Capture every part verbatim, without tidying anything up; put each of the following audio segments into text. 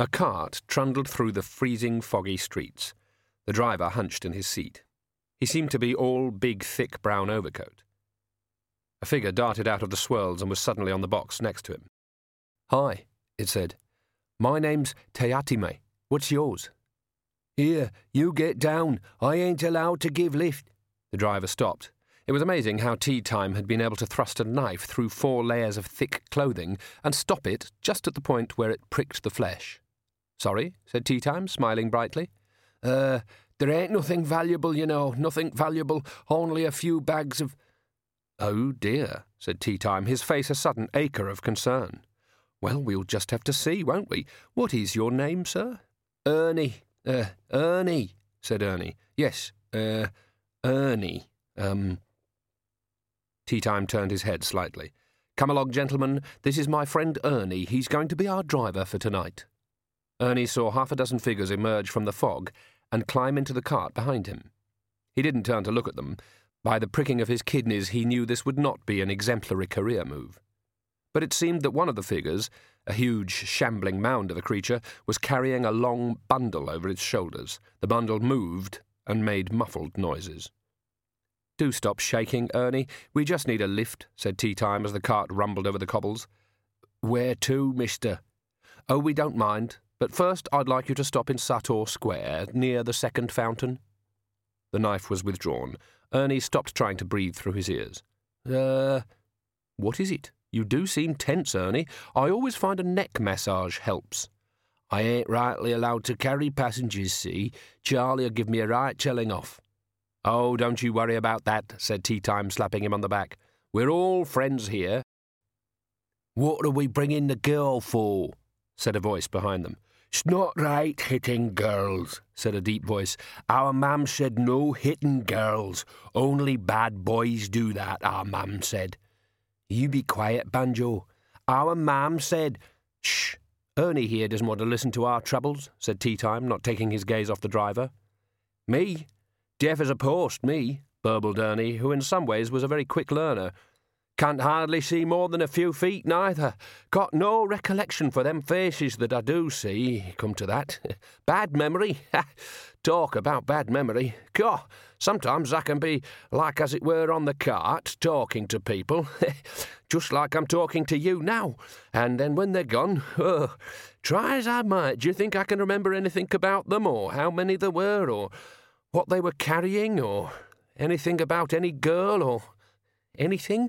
A cart trundled through the freezing, foggy streets. The driver hunched in his seat. He seemed to be all big, thick brown overcoat. A figure darted out of the swirls and was suddenly on the box next to him. "Hi," it said. "My name's Teatime. What's yours?" "Here, you get down. I ain't allowed to give lift." The driver stopped. It was amazing how Tea Time had been able to thrust a knife through four layers of thick clothing and stop it just at the point where it pricked the flesh. "Sorry," said Tea Time, smiling brightly. Uh, there ain't nothing valuable, you know, nothing valuable, only a few bags of—" "Oh, dear," said Tea Time, his face a sudden acre of concern. "Well, we'll just have to see, won't we? What is your name, sir?" "Ernie. Uh, Ernie," said Ernie. "Yes, uh, Ernie. Um..." Tea Time turned his head slightly. "Come along, gentlemen. This is my friend Ernie. He's going to be our driver for tonight." Ernie saw half a dozen figures emerge from the fog and climb into the cart behind him. He didn't turn to look at them. By the pricking of his kidneys, he knew this would not be an exemplary career move. But it seemed that one of the figures, a huge, shambling mound of a creature, was carrying a long bundle over its shoulders. The bundle moved and made muffled noises. "Do stop shaking, Ernie. We just need a lift," said Tea Time as the cart rumbled over the cobbles. "Where to, mister?" "Oh, we don't mind. But first I'd like you to stop in Sator Square, near the second fountain." The knife was withdrawn. Ernie stopped trying to breathe through his ears. Uh, what is it? You do seem tense, Ernie. I always find a neck massage helps." "I ain't rightly allowed to carry passengers, see? Charlie'll give me a right telling off." "Oh, don't you worry about that," said Tea Time, slapping him on the back. "We're all friends here." "What are we bringing the girl for?" said a voice behind them. "It's not right hitting girls," said a deep voice. "Our mam said no hitting girls. Only bad boys do that, our mam said." "You be quiet, Banjo. Our mam said—" "Shh! Ernie here doesn't want to listen to our troubles," said Tea Time, not taking his gaze off the driver. "Me? Deaf as a post, me," burbled Ernie, who in some ways was a very quick learner. "Can't hardly see more than a few feet, neither. Got no recollection for them faces that I do see, come to that. Bad memory. Talk about bad memory. God, sometimes I can be like as it were on the cart, talking to people, just like I'm talking to you now. And then when they're gone, oh, try as I might, do you think I can remember anything about them, or how many there were, or what they were carrying, or anything about any girl, or anything?"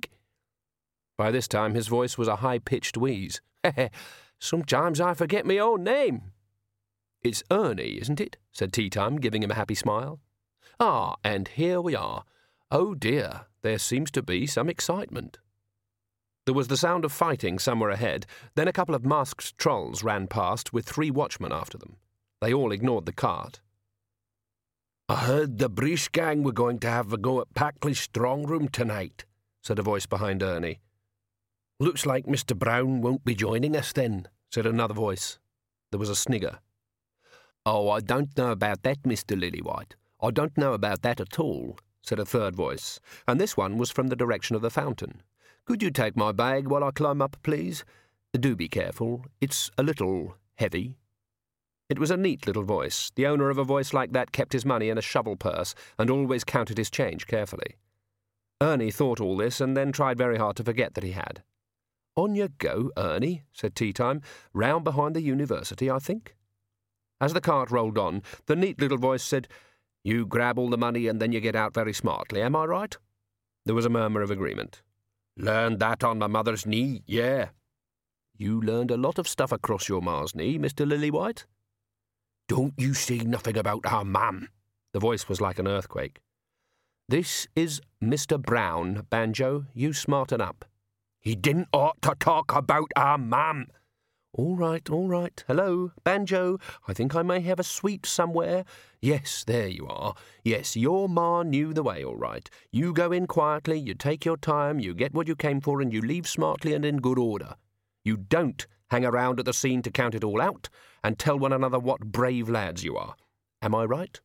By this time his voice was a high-pitched wheeze. "Sometimes I forget my own name." "It's Ernie, isn't it?" said Tea Time, giving him a happy smile. "Ah, and here we are. Oh dear, there seems to be some excitement." There was the sound of fighting somewhere ahead, then a couple of masked trolls ran past with three watchmen after them. They all ignored the cart. "I heard the Breach gang were going to have a go at Packley's strong room tonight," said a voice behind Ernie. "Looks like Mister Brown won't be joining us then," said another voice. There was a snigger. "Oh, I don't know about that, Mister Lillywhite. I don't know about that at all," said a third voice, and this one was from the direction of the fountain. "Could you take my bag while I climb up, please? Do be careful. It's a little heavy." It was a neat little voice. The owner of a voice like that kept his money in a shovel purse and always counted his change carefully. Ernie thought all this and then tried very hard to forget that he had. "On you go, Ernie," said Tea Time. "Round behind the university, I think." As the cart rolled on, the neat little voice said, "You grab all the money and then you get out very smartly, am I right?" There was a murmur of agreement. "Learned that on my mother's knee, yeah." "You learned a lot of stuff across your ma's knee, Mister Lillywhite." "Don't you say nothing about our mam." The voice was like an earthquake. "This is Mister Brown, Banjo. You smarten up." "He didn't ought to talk about our mam." "All right, all right. Hello, Banjo. I think I may have a suite somewhere. Yes, there you are. Yes, your ma knew the way, all right. You go in quietly, you take your time, you get what you came for, and you leave smartly and in good order. You don't hang around at the scene to count it all out and tell one another what brave lads you are. Am I right?"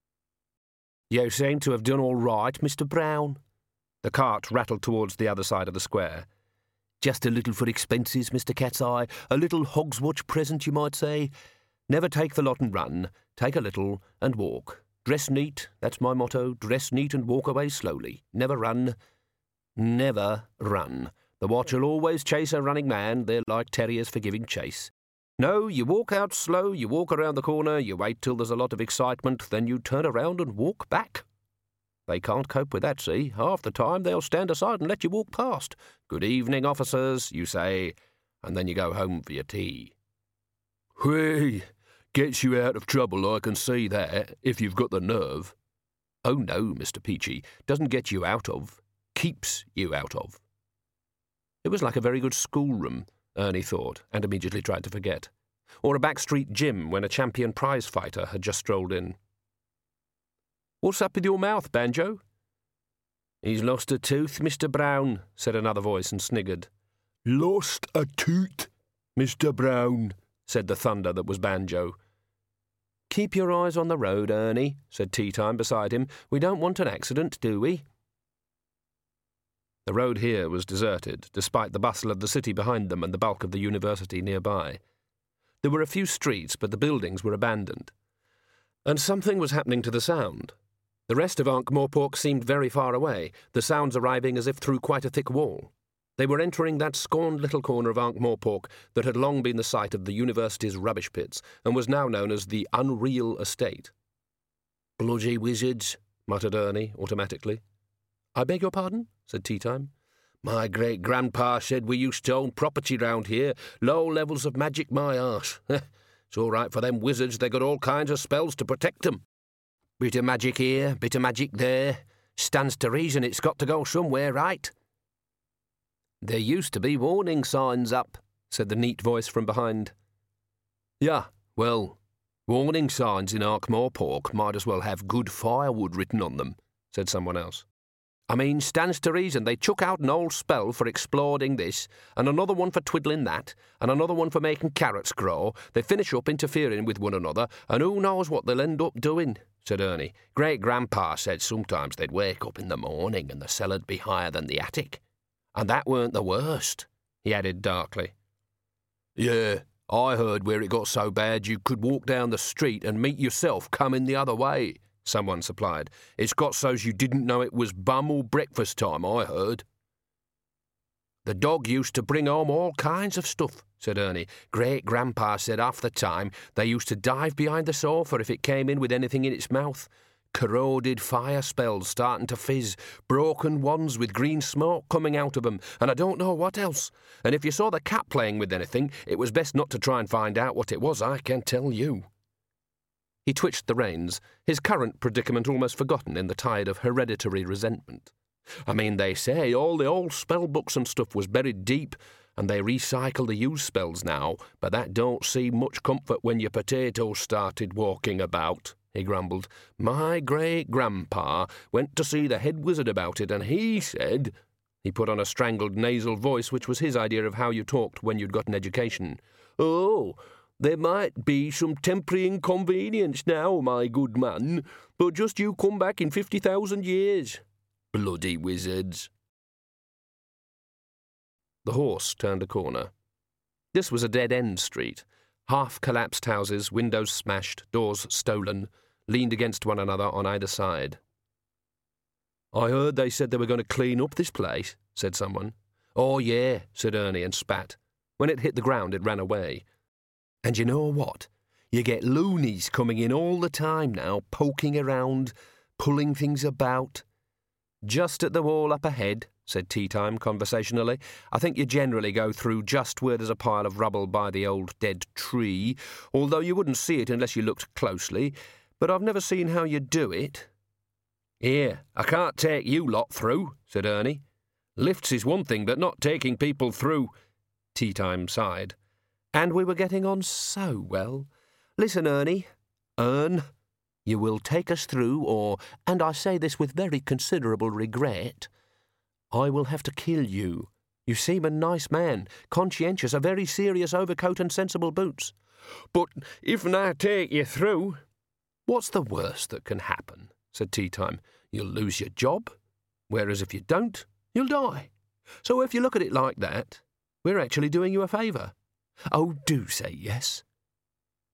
"You seem to have done all right, Mister Brown." The cart rattled towards the other side of the square. "Just a little for expenses, Mister Cat's-eye. A little Hogswatch present, you might say. Never take the lot and run. Take a little and walk. Dress neat, that's my motto. Dress neat and walk away slowly. Never run. Never run. The watch will always chase a running man. They're like terriers for giving chase. No, you walk out slow, you walk around the corner, you wait till there's a lot of excitement, then you turn around and walk back. They can't cope with that, see? Half the time they'll stand aside and let you walk past. Good evening, officers, you say, and then you go home for your tea. Whee! Gets you out of trouble, I can see that, if you've got the nerve. Oh no, Mister Peachy, doesn't get you out of, keeps you out of. It was like a very good schoolroom, Ernie thought, and immediately tried to forget. Or a backstreet gym when a champion prize fighter had just strolled in. What's up with your mouth, Banjo? He's lost a tooth, Mister Brown, said another voice and sniggered. Lost a tooth, Mister Brown, said the thunder that was Banjo. Keep your eyes on the road, Ernie, said Tea Time beside him. We don't want an accident, do we? The road here was deserted, despite the bustle of the city behind them and the bulk of the university nearby. There were a few streets, but the buildings were abandoned. And something was happening to the sound. The rest of Ankh-Morpork seemed very far away, the sounds arriving as if through quite a thick wall. They were entering that scorned little corner of Ankh-Morpork that had long been the site of the university's rubbish pits, and was now known as the Unreal Estate. Bloody wizards, muttered Ernie, automatically. I beg your pardon? Said Tea Time. My great-grandpa said we used to own property round here. Low levels of magic, my arse. It's all right for them wizards, they got all kinds of spells to protect them. Bit of magic here, bit of magic there. Stands to reason it's got to go somewhere, right? There used to be warning signs up, said the neat voice from behind. Yeah, well, warning signs in Ankh-Morpork might as well have good firewood written on them, said someone else. I mean, stands to reason they chuck out an old spell for exploding this, and another one for twiddling that, and another one for making carrots grow. They finish up interfering with one another, and who knows what they'll end up doing, said Ernie. Great-grandpa said sometimes they'd wake up in the morning and the cellar'd be higher than the attic. And that weren't the worst, he added darkly. Yeah, I heard where it got so bad you could walk down the street and meet yourself coming the other way, someone supplied. It's got so's you didn't know it was bum or breakfast time, I heard. The dog used to bring home all kinds of stuff, said Ernie. Great-grandpa said half the time they used to dive behind the sofa if it came in with anything in its mouth. Corroded fire spells starting to fizz, broken wands with green smoke coming out of them, and I don't know what else. And if you saw the cat playing with anything, it was best not to try and find out what it was, I can tell you. He twitched the reins, his current predicament almost forgotten in the tide of hereditary resentment. I mean, they say all the old spell books and stuff was buried deep, and they recycle the used spells now, but that don't seem much comfort when your potatoes started walking about, he grumbled. My great-grandpa went to see the head wizard about it, and he said... He put on a strangled nasal voice, which was his idea of how you talked when you'd got an education. Oh, there might be some temporary inconvenience now, my good man, but just you come back in fifty thousand years. Bloody wizards. The horse turned a corner. This was a dead-end street. Half-collapsed houses, windows smashed, doors stolen, leaned against one another on either side. I heard they said they were going to clean up this place, said someone. Oh, yeah, said Ernie and spat. When it hit the ground, it ran away. And you know what? You get loonies coming in all the time now, poking around, pulling things about. Just at the wall up ahead, said Tea Time conversationally. I think you generally go through just where there's a pile of rubble by the old dead tree, although you wouldn't see it unless you looked closely, but I've never seen how you do it. Here, I can't take you lot through, said Ernie. Lifts is one thing, but not taking people through. Tea Time sighed. And we were getting on so well. Listen, Ernie, Ern, you will take us through, or, and I say this with very considerable regret, I will have to kill you. You seem a nice man, conscientious, a very serious overcoat and sensible boots. But if I take you through... What's the worst that can happen? Said Tea Time. You'll lose your job, whereas if you don't, you'll die. So if you look at it like that, we're actually doing you a favour. Oh, do say yes.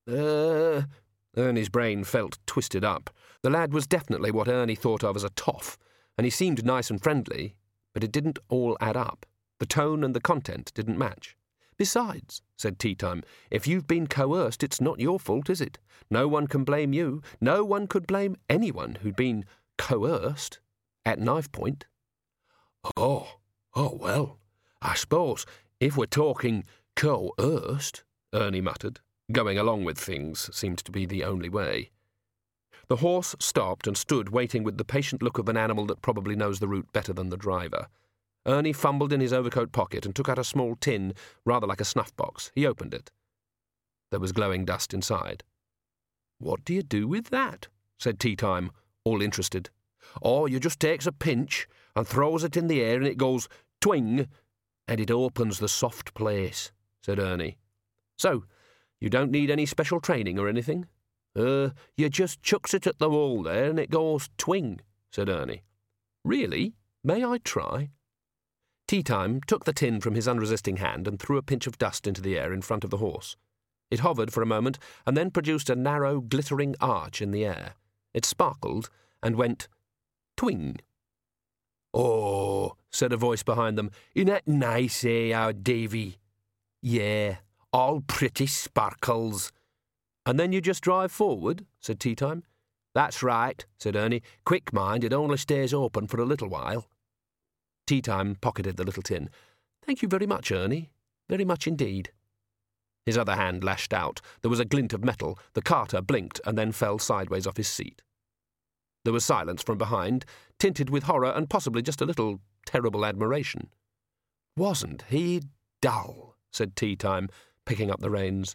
Uh... Ernie's brain felt twisted up. The lad was definitely what Ernie thought of as a toff, and he seemed nice and friendly, but it didn't all add up. The tone and the content didn't match. Besides, said Tea Time, if you've been coerced, it's not your fault, is it? No one can blame you. No one could blame anyone who'd been coerced at knife point. Oh, oh, well, I suppose if we're talking coerced, Ernie muttered. Going along with things seemed to be the only way. The horse stopped and stood waiting with the patient look of an animal that probably knows the route better than the driver. Ernie fumbled in his overcoat pocket and took out a small tin, rather like a snuff box. He opened it. There was glowing dust inside. "What do you do with that?" said Tea Time, all interested. "Oh, you just takes a pinch and throws it in the air and it goes twing, and it opens the soft place," said Ernie. "So, you don't need any special training or anything?" Uh, you just chucks it at the wall there and it goes twing," said Ernie. "Really? May I try?" Tea Time took the tin from his unresisting hand and threw a pinch of dust into the air in front of the horse. It hovered for a moment and then produced a narrow, glittering arch in the air. It sparkled and went twing. "Oh," said a voice behind them, "isn't that nice, eh, our Davy?" "Yeah, all pretty sparkles." "And then you just drive forward?" said Tea Time. "That's right," said Ernie. "Quick, mind, it only stays open for a little while." Tea Time pocketed the little tin. "Thank you very much, Ernie. Very much indeed." His other hand lashed out. There was a glint of metal. The carter blinked and then fell sideways off his seat. There was silence from behind, tinted with horror and possibly just a little terrible admiration. "Wasn't he dull?" said Tea Time, picking up the reins.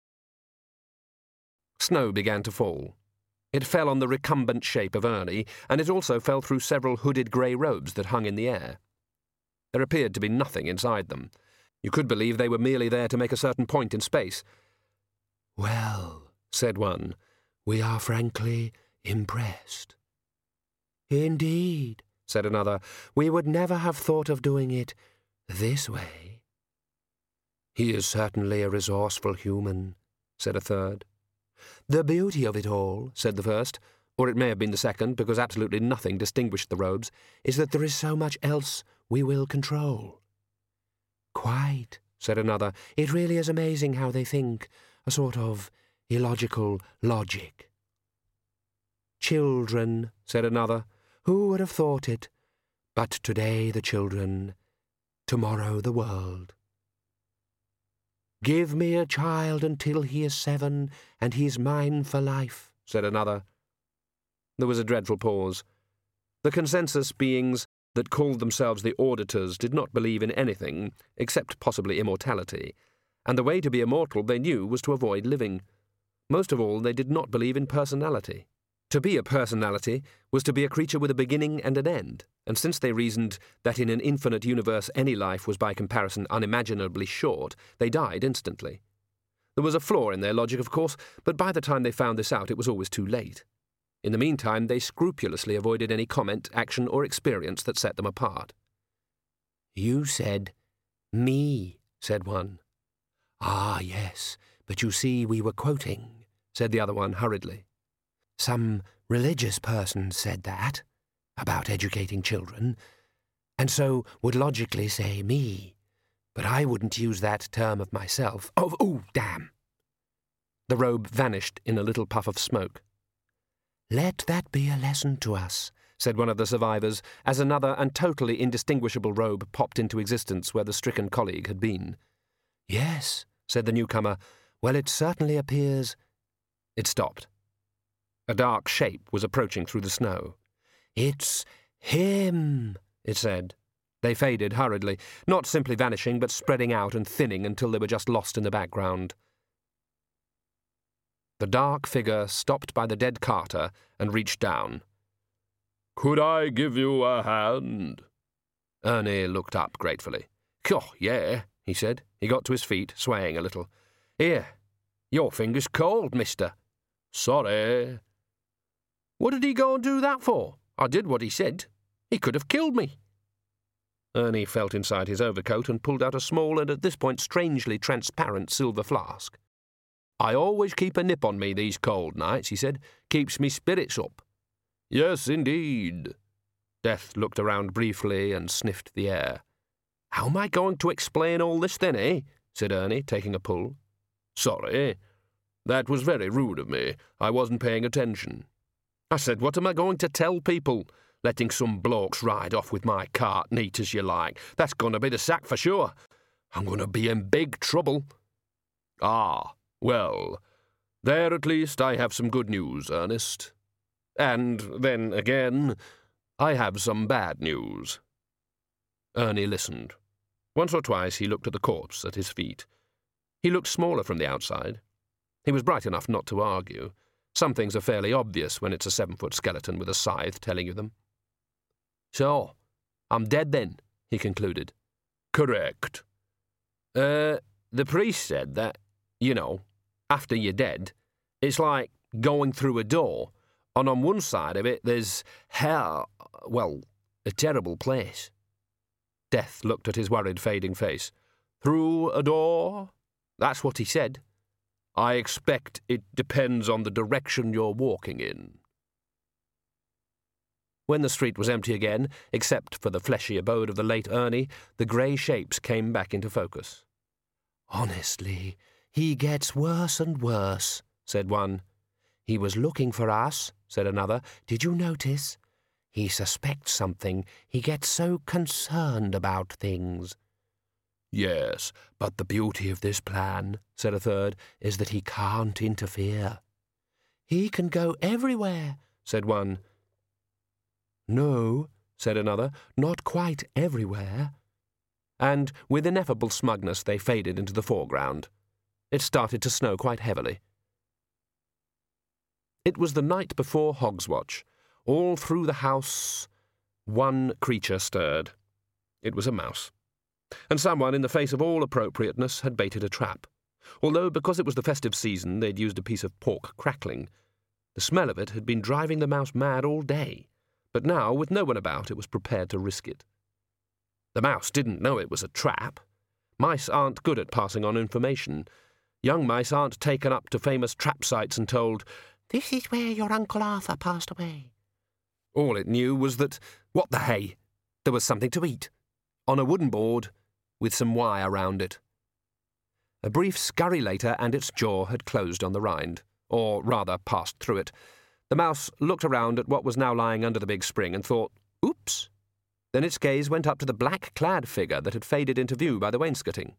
Snow began to fall. It fell on the recumbent shape of Ernie, and it also fell through several hooded grey robes that hung in the air. There appeared to be nothing inside them. You could believe they were merely there to make a certain point in space. "Well," said one, "we are frankly impressed." "Indeed," said another, "we would never have thought of doing it this way." "He is certainly a resourceful human," said a third. "The beauty of it all," said the first, or it may have been the second, because absolutely nothing distinguished the robes, "is that there is so much else we will control." "Quite," said another. "It really is amazing how they think, a sort of illogical logic." "Children," said another. "Who would have thought it? But today the children, tomorrow the world." "Give me a child until he is seven, and he is mine for life," said another. There was a dreadful pause. The consensus beings that called themselves the auditors did not believe in anything, except possibly immortality, and the way to be immortal, they knew, was to avoid living. Most of all, they did not believe in personality. To be a personality was to be a creature with a beginning and an end, and since they reasoned that in an infinite universe any life was by comparison unimaginably short, they died instantly. There was a flaw in their logic, of course, but by the time they found this out it was always too late. In the meantime, they scrupulously avoided any comment, action, or experience that set them apart. "You said me," said one. "Ah, yes, but you see we were quoting," said the other one hurriedly. "Some religious person said that, about educating children, and so would logically say me, but I wouldn't use that term of myself. Oh, oh, damn!" The robe vanished in a little puff of smoke. "Let that be a lesson to us," said one of the survivors, as another and totally indistinguishable robe popped into existence where the stricken colleague had been. "Yes," said the newcomer. "Well, it certainly appears—" It stopped. A dark shape was approaching through the snow. "It's him," it said. They faded hurriedly, not simply vanishing, but spreading out and thinning until they were just lost in the background. The dark figure stopped by the dead carter and reached down. "Could I give you a hand?" Ernie looked up gratefully. "Oh, yeah," he said. He got to his feet, swaying a little. "Here, your finger's cold, mister." "Sorry." "What did he go and do that for? I did what he said. He could have killed me." Ernie felt inside his overcoat and pulled out a small and at this point strangely transparent silver flask. I always keep a nip on me these cold nights, he said. Keeps me spirits up. Yes, indeed. Death looked around briefly and sniffed the air. How am I going to explain all this then, eh? Said Ernie, taking a pull. Sorry. That was very rude of me. I wasn't paying attention. I said, what am I going to tell people? Letting some blokes ride off with my cart neat as you like. That's going to be the sack for sure. I'm going to be in big trouble. Ah, well, there at least I have some good news, Ernest. And then again, I have some bad news. Ernie listened. Once or twice he looked at the corpse at his feet. He looked smaller from the outside. He was bright enough not to argue. Some things are fairly obvious when it's a seven-foot skeleton with a scythe telling you them. So, I'm dead then, he concluded. Correct. Uh, the priest said that, you know, after you're dead, it's like going through a door, and on one side of it there's hell, well, a terrible place. Death looked at his worried, fading face. Through a door? That's what he said. I expect it depends on the direction you're walking in. When the street was empty again, except for the fleshy abode of the late Ernie, the grey shapes came back into focus. Honestly, he gets worse and worse, said one. He was looking for us, said another. Did you notice? He suspects something. He gets so concerned about things. Yes, but the beauty of this plan, said a third, is that he can't interfere. He can go everywhere, said one. No, said another, not quite everywhere. And with ineffable smugness they faded into the foreground. It started to snow quite heavily. It was the night before Hogswatch. All through the house, one creature stirred. It was a mouse. And someone, in the face of all appropriateness, had baited a trap. Although, because it was the festive season, they'd used a piece of pork crackling. The smell of it had been driving the mouse mad all day, but now, with no one about, it was prepared to risk it. The mouse didn't know it was a trap. Mice aren't good at passing on information. Young mice aren't taken up to famous trap sites and told, "This is where your Uncle Arthur passed away." All it knew was that, what the hay, there was something to eat, on a wooden board, with some wire round it. A brief scurry later, and its jaw had closed on the rind, or rather passed through it. The mouse looked around at what was now lying under the big spring and thought, oops. Then its gaze went up to the black-clad figure that had faded into view by the wainscoting.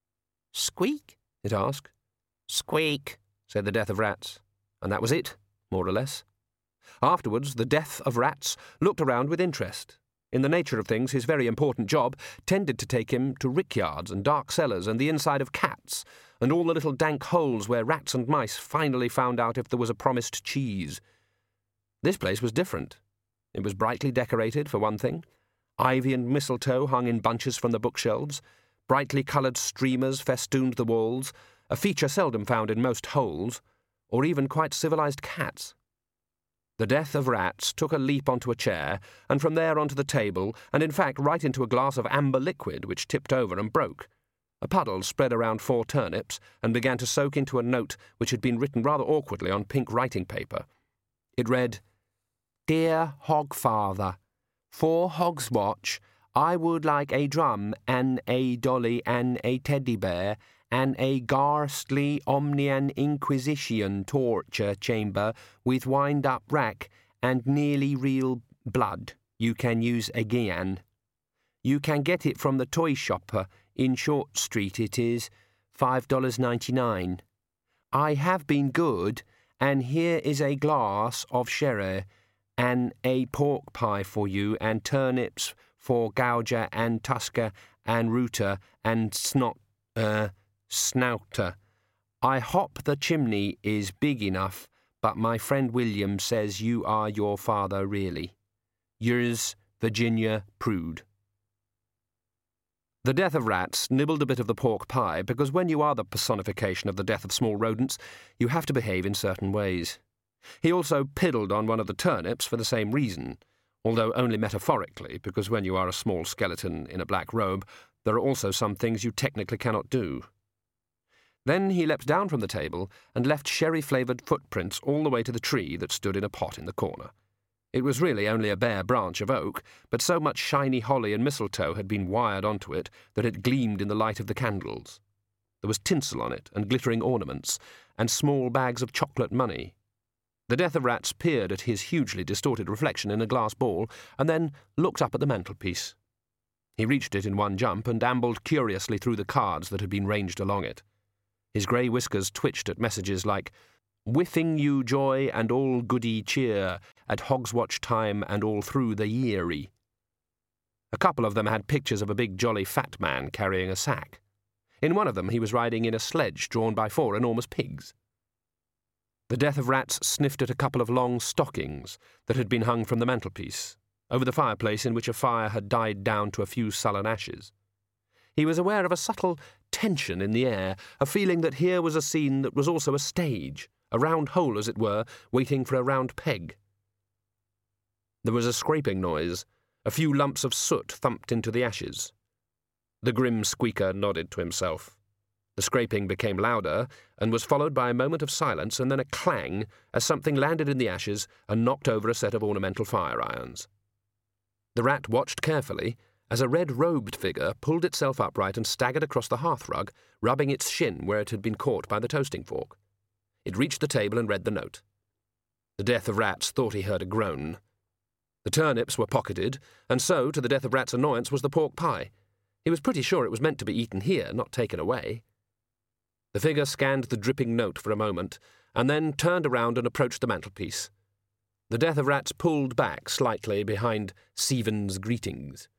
Squeak? It asked. Squeak, said the Death of Rats. And that was it, more or less. Afterwards, the Death of Rats looked around with interest. In the nature of things, his very important job tended to take him to rickyards and dark cellars and the inside of cats, and all the little dank holes where rats and mice finally found out if there was a promised cheese. This place was different. It was brightly decorated, for one thing. Ivy and mistletoe hung in bunches from the bookshelves. Brightly coloured streamers festooned the walls, a feature seldom found in most holes, or even quite civilised cats. The Death of Rats took a leap onto a chair, and from there onto the table, and in fact right into a glass of amber liquid which tipped over and broke. A puddle spread around four turnips and began to soak into a note which had been written rather awkwardly on pink writing paper. It read, Dear Hogfather, for Hogswatch, I would like a drum and a dolly and a teddy bear and a ghastly Omnian Inquisition torture chamber with wind-up rack and nearly real blood you can use again. You can get it from the toy shopper in Short Street. It is five dollars ninety-nine. I have been good, and here is a glass of sherry and a pork pie for you and turnips for Gouger and Tusker and Rooter and Snot, uh, Snouter. I hop the chimney is big enough, but my friend William says you are your father really. Yours, Virginia Prude. The Death of Rats nibbled a bit of the pork pie because when you are the personification of the death of small rodents, you have to behave in certain ways. He also piddled on one of the turnips for the same reason, although only metaphorically, because when you are a small skeleton in a black robe, there are also some things you technically cannot do. Then he leapt down from the table and left sherry-flavoured footprints all the way to the tree that stood in a pot in the corner. It was really only a bare branch of oak, but so much shiny holly and mistletoe had been wired onto it that it gleamed in the light of the candles. There was tinsel on it, and glittering ornaments, and small bags of chocolate money. The Death of Rats peered at his hugely distorted reflection in a glass ball, and then looked up at the mantelpiece. He reached it in one jump and ambled curiously through the cards that had been ranged along it. His grey whiskers twitched at messages like, "Wishing you joy and all goody cheer, at Hogswatch time and all through the yeary." A couple of them had pictures of a big jolly fat man carrying a sack. In one of them he was riding in a sledge drawn by four enormous pigs. The Death of Rats sniffed at a couple of long stockings that had been hung from the mantelpiece, over the fireplace in which a fire had died down to a few sullen ashes. He was aware of a subtle tension in the air, a feeling that here was a scene that was also a stage, a round hole, as it were, waiting for a round peg. There was a scraping noise. A few lumps of soot thumped into the ashes. The grim squeaker nodded to himself. The scraping became louder, and was followed by a moment of silence and then a clang as something landed in the ashes and knocked over a set of ornamental fire irons. The rat watched carefully as a red-robed figure pulled itself upright and staggered across the hearthrug, rubbing its shin where it had been caught by the toasting fork. It reached the table and read the note. The Death of Rats thought he heard a groan. The turnips were pocketed, and so, to the Death of Rats' annoyance, was the pork pie. He was pretty sure it was meant to be eaten here, not taken away. The figure scanned the dripping note for a moment, and then turned around and approached the mantelpiece. The Death of Rats pulled back slightly behind Stephen's greetings.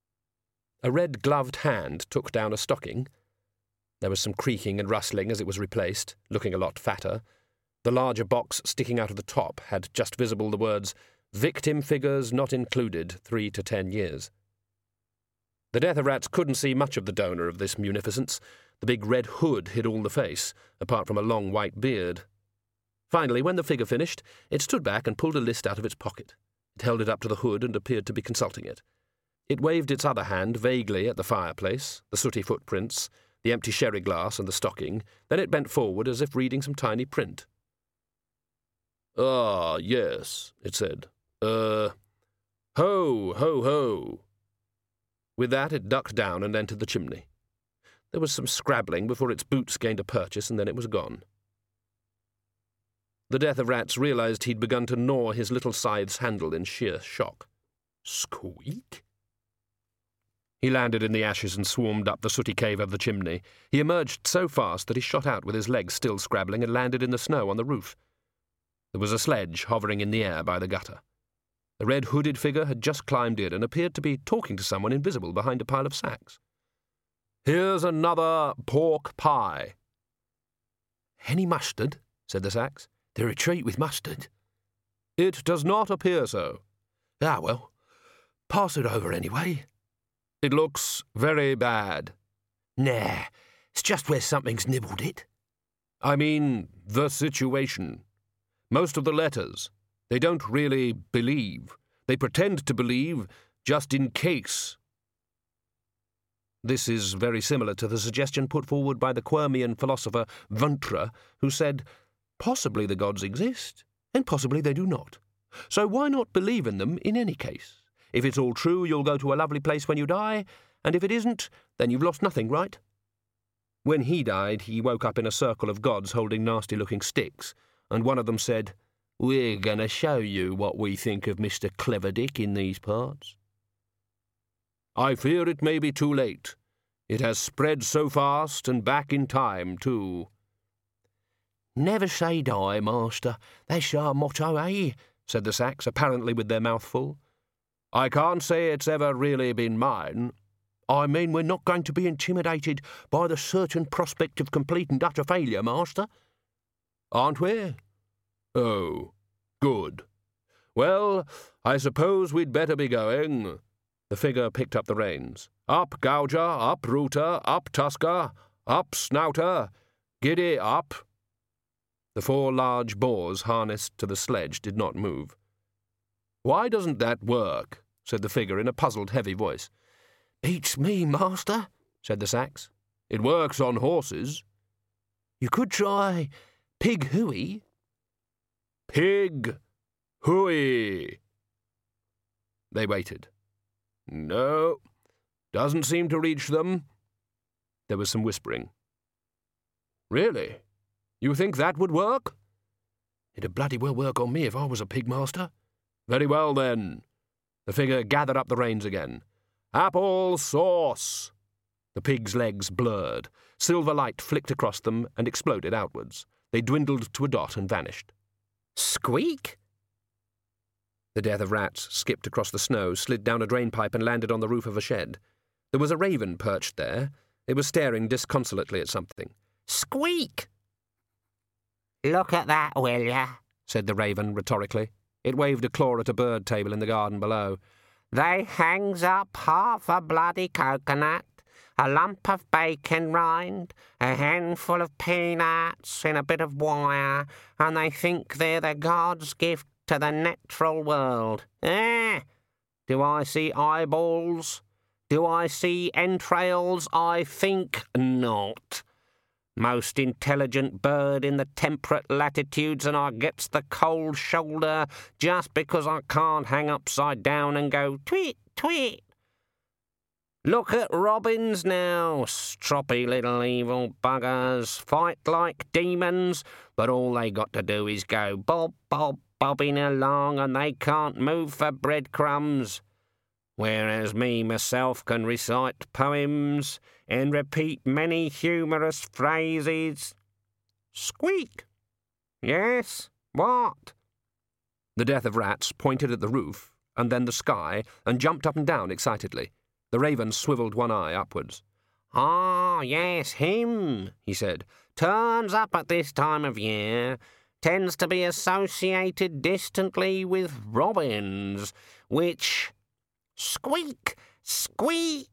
A red-gloved hand took down a stocking. There was some creaking and rustling as it was replaced, looking a lot fatter. The larger box sticking out of the top had just visible the words, "Victim figures not included, three to ten years." The Death of Rats couldn't see much of the donor of this munificence. The big red hood hid all the face, apart from a long white beard. Finally, when the figure finished, it stood back and pulled a list out of its pocket. It held it up to the hood and appeared to be consulting it. It waved its other hand vaguely at the fireplace, the sooty footprints, the empty sherry glass and the stocking. Then it bent forward as if reading some tiny print. "Ah, yes," it said. Uh, ho, ho, ho." With that it ducked down and entered the chimney. There was some scrabbling before its boots gained a purchase, and then it was gone. The Death of Rats realised he'd begun to gnaw his little scythe's handle in sheer shock. Squeak? He landed in the ashes and swarmed up the sooty cave of the chimney. He emerged so fast that he shot out with his legs still scrabbling and landed in the snow on the roof. There was a sledge hovering in the air by the gutter. The red-hooded figure had just climbed in and appeared to be talking to someone invisible behind a pile of sacks. "Here's another pork pie." "Any mustard?" said the sacks. "They're a treat with mustard." "It does not appear so." "Ah, well, pass it over anyway." "It looks very bad." "Nah, it's just where something's nibbled it." "I mean, the situation. Most of the letters. They don't really believe. They pretend to believe just in case." This is very similar to the suggestion put forward by the Quirmian philosopher Vuntra, who said, possibly the gods exist, and possibly they do not. So why not believe in them in any case? If it's all true, you'll go to a lovely place when you die, and if it isn't, then you've lost nothing, right? When he died, he woke up in a circle of gods holding nasty-looking sticks, and one of them said, "We're going to show you what we think of Mister Cleverdick in these parts." "I fear it may be too late. It has spread so fast and back in time, too." "Never say die, master. That's our motto, eh?" said the sacks, apparently with their mouth full. "I can't say it's ever really been mine." "I mean we're not going to be intimidated by the certain prospect of complete and utter failure, master." "Aren't we? Oh, good. Well, I suppose we'd better be going." The figure picked up the reins. "Up, Gouger, up, Rooter, up, Tusker, up, Snouter, giddy up." The four large boars harnessed to the sledge did not move. "Why doesn't that work?" said the figure in a puzzled, heavy voice. "Beats me, master," said the sacks. "It works on horses." You could try Pig Hooey. Pig Hooey. They waited. No, doesn't seem to reach them. There was some whispering. Really? You think that would work? It'd bloody well work on me if I was a pigmaster. Very well, then. The figure gathered up the reins again. Apple sauce! The pig's legs blurred. Silver light flicked across them and exploded outwards. They dwindled to a dot and vanished. Squeak! The Death of Rats skipped across the snow, slid down a drainpipe and landed on the roof of a shed. There was a raven perched there. It was staring disconsolately at something. Squeak! Look at that, will ya? Said the raven rhetorically. It waved a claw at a bird table in the garden below. They hangs up half a bloody coconut, a lump of bacon rind, a handful of peanuts in a bit of wire, and they think they're the God's gift to the natural world. Eh? Do I see eyeballs? Do I see entrails? I think not. Most intelligent bird in the temperate latitudes, and I gets the cold shoulder just because I can't hang upside down and go tweet, tweet. Look at robins now, stroppy little evil buggers, fight like demons, but all they got to do is go bob, bob, bobbing along, and they can't move for breadcrumbs. Whereas me myself can recite poems and repeat many humorous phrases. Squeak! Yes, what? The Death of Rats pointed at the roof, and then the sky, and jumped up and down excitedly. The raven swivelled one eye upwards. Ah, yes, him, he said. Turns up at this time of year. Tends to be associated distantly with robins, which... Squeak! Squeak!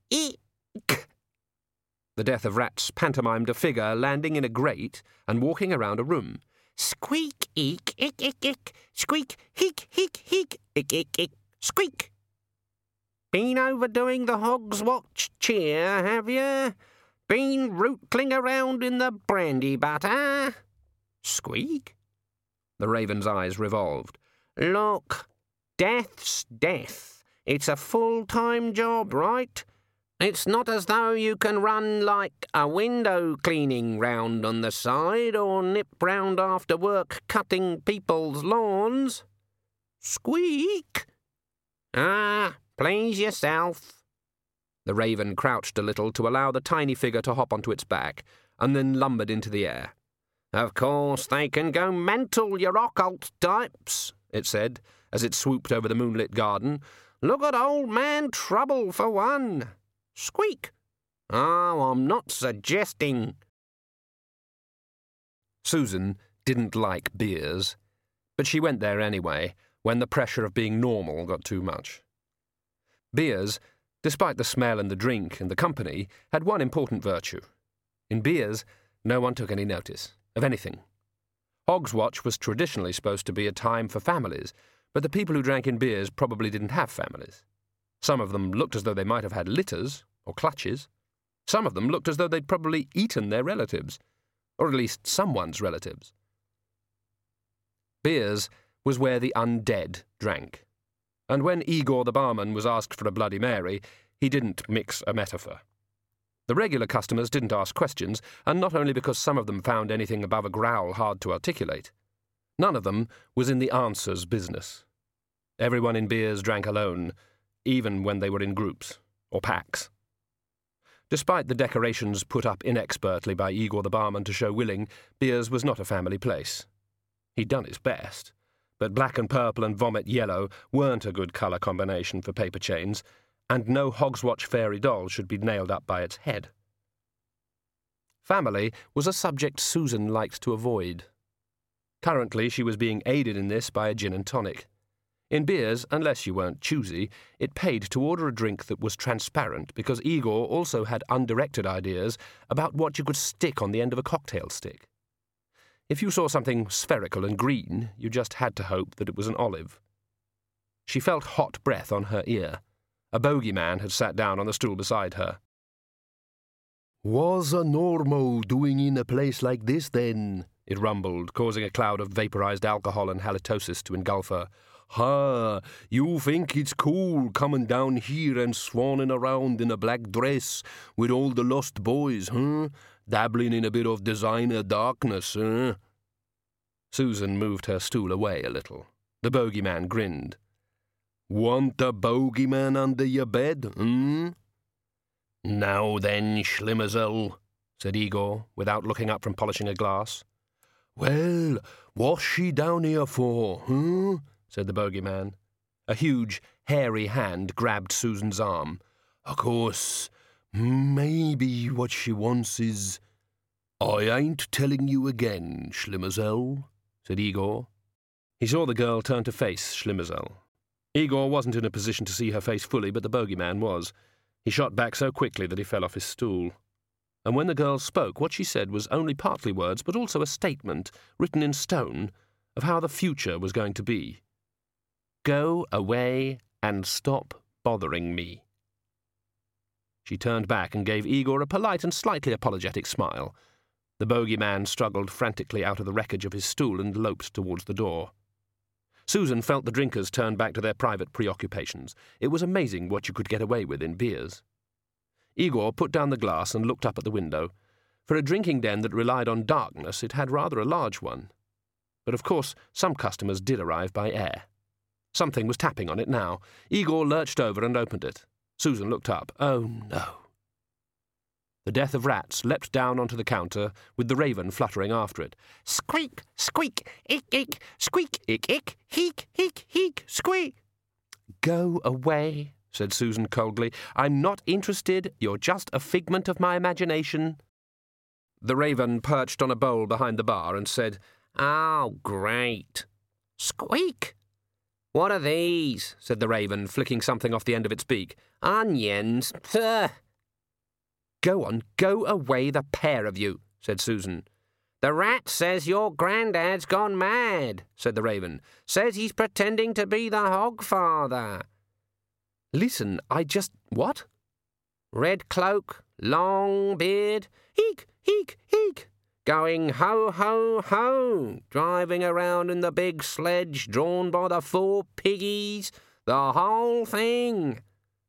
The Death of Rats pantomimed a figure landing in a grate and walking around a room. Squeak! Eek! Ick! Ick! Ick! Squeak! Heek! Heek! Heek! Ick! Ick! Ick! Squeak! Been overdoing the Hog's Watch cheer, have you? Been rootling around in the brandy butter? Squeak! The raven's eyes revolved. Look, death's death. It's a full-time job, right? It's not as though you can run like a window cleaning round on the side or nip round after work cutting people's lawns. Squeak! Ah, please yourself. The raven crouched a little to allow the tiny figure to hop onto its back, and then lumbered into the air. Of course they can go mental, your occult types, it said, as it swooped over the moonlit garden. Look at old man Trouble, for one. Squeak! Oh, I'm not suggesting. Susan didn't like beers, but she went there anyway when the pressure of being normal got too much. Beers, despite the smell and the drink and the company, had one important virtue. In beers, no one took any notice of anything. Hog's Watch was traditionally supposed to be a time for families, but the people who drank in beers probably didn't have families. Some of them looked as though they might have had litters or clutches. Some of them looked as though they'd probably eaten their relatives, or at least someone's relatives. Beers was where the undead drank, and when Igor the barman was asked for a Bloody Mary, he didn't mix a metaphor. The regular customers didn't ask questions, and not only because some of them found anything above a growl hard to articulate. None of them was in the answers business. Everyone in beers drank alone, even when they were in groups or packs. Despite the decorations put up inexpertly by Igor the barman to show willing, beers was not a family place. He'd done his best, but black and purple and vomit yellow weren't a good colour combination for paper chains, and no Hog's Watch fairy doll should be nailed up by its head. Family was a subject Susan liked to avoid. Currently, she was being aided in this by a gin and tonic. In beers, unless you weren't choosy, it paid to order a drink that was transparent because Igor also had undirected ideas about what you could stick on the end of a cocktail stick. If you saw something spherical and green, you just had to hope that it was an olive. She felt hot breath on her ear. A bogeyman had sat down on the stool beside her. "What's a Normo doing in a place like this, then?" it rumbled, causing a cloud of vaporized alcohol and halitosis to engulf her. "Ha, you think it's cool coming down here and swanning around in a black dress with all the lost boys, huh? Dabbling in a bit of designer darkness, huh?" Susan moved her stool away a little. The bogeyman grinned. "Want a bogeyman under your bed, hmm?" "Now then, Schlimmerzel," said Igor, without looking up from polishing a glass. "Well, what's she down here for, huh?" said the bogeyman. A huge, hairy hand grabbed Susan's arm. "Of course, maybe what she wants is—" "I ain't telling you again, Schlimmerzel," said Igor. He saw the girl turn to face Schlimmerzel. Igor wasn't in a position to see her face fully, but the bogeyman was. He shot back so quickly that he fell off his stool. And when the girl spoke, what she said was only partly words, but also a statement, written in stone, of how the future was going to be. "Go away and stop bothering me." She turned back and gave Igor a polite and slightly apologetic smile. The bogeyman struggled frantically out of the wreckage of his stool and loped towards the door. Susan felt the drinkers turn back to their private preoccupations. It was amazing what you could get away with in beers. Igor put down the glass and looked up at the window. For a drinking den that relied on darkness, it had rather a large one. But of course, some customers did arrive by air. Something was tapping on it now. Igor lurched over and opened it. Susan looked up. Oh, no. The death of rats leapt down onto the counter, with the raven fluttering after it. "Squeak, squeak, ick, ick, squeak, ick, ick, heek, heek, heek, squeak." "Go away," said Susan coldly. "I'm not interested. You're just a figment of my imagination." The raven perched on a bowl behind the bar and said, "Oh, great." "Squeak." "What are these?" said the raven, flicking something off the end of its beak. "Onions. Ugh." "Go on, go away, the pair of you," said Susan. "The rat says your granddad's gone mad," said the raven. "Says he's pretending to be the Hogfather." "Listen, I just... what?" "Red cloak, long beard, heek, heek, heek, going ho, ho, ho, driving around in the big sledge drawn by the four piggies, the whole thing."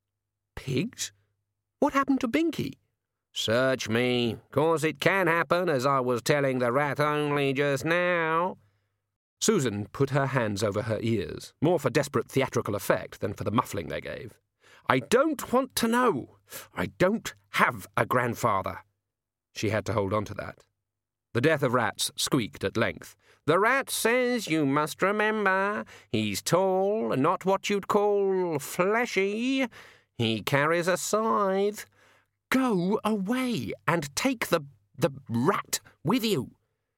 "Pigs? What happened to Binky?" "Search me, 'cause it can happen, as I was telling the rat only just now." Susan put her hands over her ears, more for desperate theatrical effect than for the muffling they gave. "I don't want to know. I don't have a grandfather." She had to hold on to that. The death of rats squeaked at length. "The rat says you must remember he's tall, not what you'd call fleshy. He carries a scythe." "Go away and take the, the rat with you."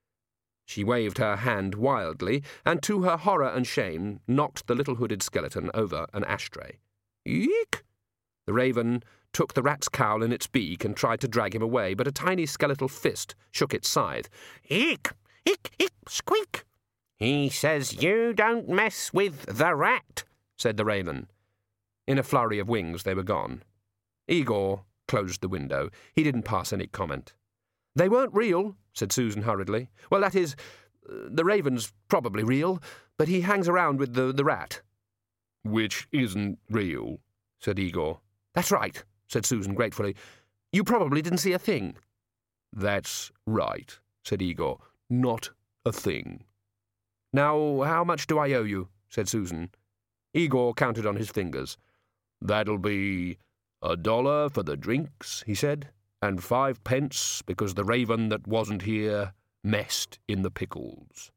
She waved her hand wildly, and to her horror and shame knocked the little hooded skeleton over an ashtray. "Eek!" The raven took the rat's cowl in its beak and tried to drag him away, but a tiny skeletal fist shook its scythe. "Eek! Eek! Eek! Squeak!" "He says you don't mess with the rat," said the raven. In a flurry of wings they were gone. Igor closed the window. He didn't pass any comment. "They weren't real," said Susan hurriedly. "Well, that is, uh, the raven's probably real, but he hangs around with the, the rat." "Which isn't real," said Igor. "That's right," said Susan gratefully. "You probably didn't see a thing." "That's right," said Igor. "Not a thing." "Now, how much do I owe you?" said Susan. Igor counted on his fingers. "That'll be a dollar for the drinks," he said, "and five pence because the raven that wasn't here messed in the pickles."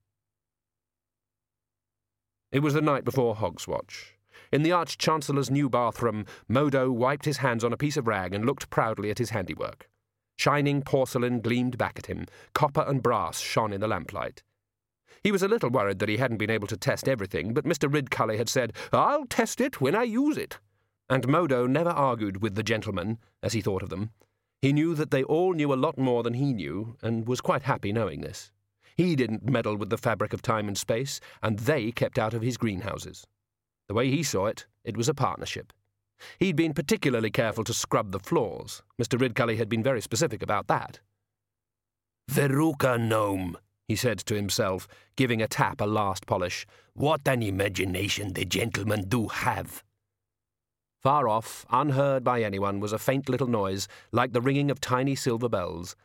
It was the night before Hogswatch. In the Arch-Chancellor's new bathroom, Modo wiped his hands on a piece of rag and looked proudly at his handiwork. Shining porcelain gleamed back at him. Copper and brass shone in the lamplight. He was a little worried that he hadn't been able to test everything, but Mister Ridcully had said, "I'll test it when I use it." And Modo never argued with the gentlemen, as he thought of them. He knew that they all knew a lot more than he knew, and was quite happy knowing this. He didn't meddle with the fabric of time and space, and they kept out of his greenhouses. The way he saw it, it was a partnership. He'd been particularly careful to scrub the floors. Mister Ridcully had been very specific about that. Veruca gnome, he said to himself, giving a tap a last polish. What an imagination the gentlemen do have. Far off, unheard by anyone, was a faint little noise like the ringing of tiny silver bells.